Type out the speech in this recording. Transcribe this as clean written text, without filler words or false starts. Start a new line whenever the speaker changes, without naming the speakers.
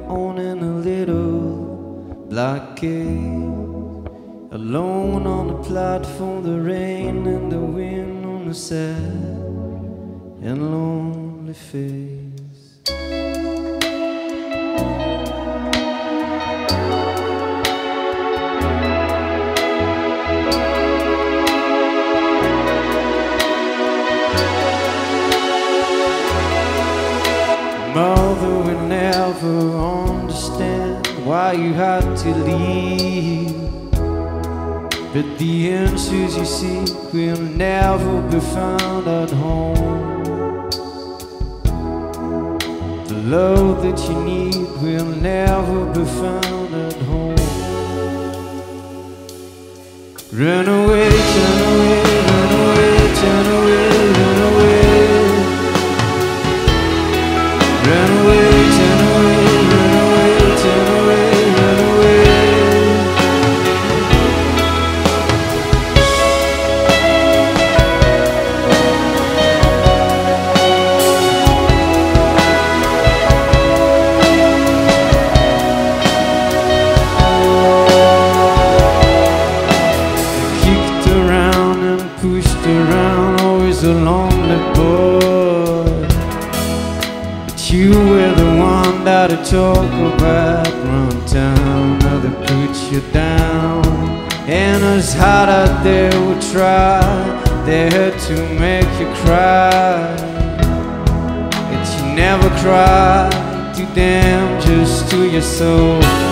owning a little blockade, alone on the platform, the rain and the wind on the sad and lonely face. Mother will never understand why you had to leave, but the answers you seek will never be found at home. The love that you need will never be found at home. Run away, turn away, run away, turn away, run away. Run away, turn away, run away, turn away, run away. Kicked around and pushed around, always a lonely boy. You were the one that I talk about, run down, now they put you down. And as hard as they would try, they had to make you cry. But you never cried to them, just to your soul.